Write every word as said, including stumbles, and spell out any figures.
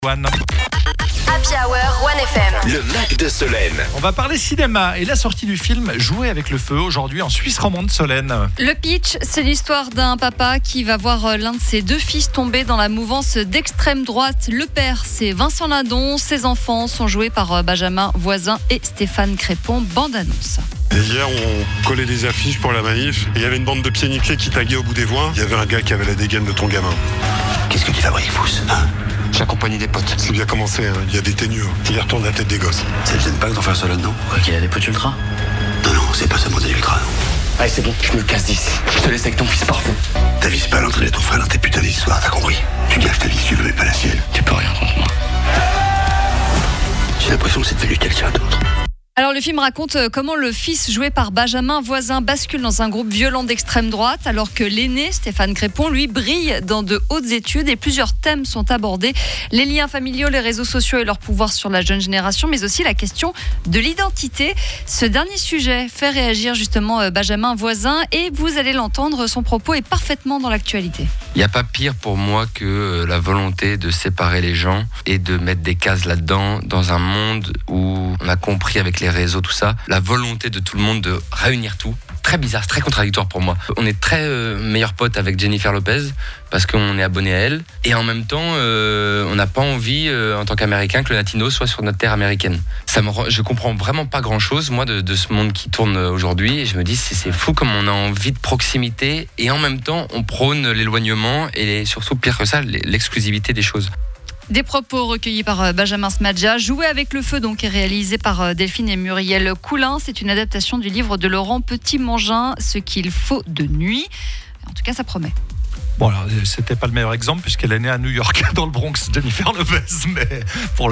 One. Happy Hour, One F M. Le Mac de Solène. On va parler cinéma et la sortie du film Jouer avec le feu aujourd'hui en Suisse romande, Solène. Le pitch, c'est l'histoire d'un papa qui va voir l'un de ses deux fils tomber dans la mouvance d'extrême droite. Le père, c'est Vincent Lindon. Ses enfants sont joués par Benjamin Voisin et Stéphane Crépon. Bande annonce. Et hier, on collait des affiches pour la manif. Et il y avait une bande de pieds nickelés qui taguait au bout des voies. Il y avait un gars qui avait la dégaine de ton gamin. Qu'est-ce que tu fabriques, Fous, hein? J'accompagne des potes. C'est bien commencé, hein. Il y a des ténus. Il retourne la tête des gosses. Ça te gêne pas d'en faire ça là-dedans? Ok, il y a des potes ultra? Non, non, c'est pas ça, modèle ultra. Allez, c'est bon, je me casse d'ici. Je te laisse avec ton fils parfait. T'avises pas à l'entrée de ton frère dans tes putains d'histoires, t'as compris? Tu gâches ta vie si tu le mets pas la sienne. Tu peux rien contre moi. J'ai l'impression que c'est devenu quelqu'un d'autre. Alors le film raconte comment le fils joué par Benjamin Voisin bascule dans un groupe violent d'extrême droite alors que l'aîné, Stéphane Crépon, lui brille dans de hautes études et plusieurs thèmes sont abordés. Les liens familiaux, les réseaux sociaux et leur pouvoir sur la jeune génération, mais aussi la question de l'identité. Ce dernier sujet fait réagir justement Benjamin Voisin et vous allez l'entendre, son propos est parfaitement dans l'actualité. Il n'y a pas pire pour moi que la volonté de séparer les gens et de mettre des cases là-dedans dans un monde où on a compris avec les réseaux, tout ça, la volonté de tout le monde de réunir tout. Très bizarre, c'est très contradictoire pour moi. On est très euh, meilleurs potes avec Jennifer Lopez parce qu'on est abonné à elle et en même temps euh, on n'a pas envie euh, en tant qu'Américain que le latino soit sur notre terre américaine. Ça me rend, je comprends vraiment pas grand chose moi de, de ce monde qui tourne aujourd'hui et je me dis c'est, c'est fou comme on a envie de proximité et en même temps on prône l'éloignement et surtout pire que ça l'exclusivité des choses. Des propos recueillis par Benjamin Smadja. Jouer avec le feu donc est réalisé par Delphine et Muriel Coulin. C'est une adaptation du livre de Laurent Petit-Mangin, Ce qu'il faut de nuit. En tout cas, ça promet. Bon, alors, c'était pas le meilleur exemple puisqu'elle est née à New York, dans le Bronx, Jennifer Lopez, mais pour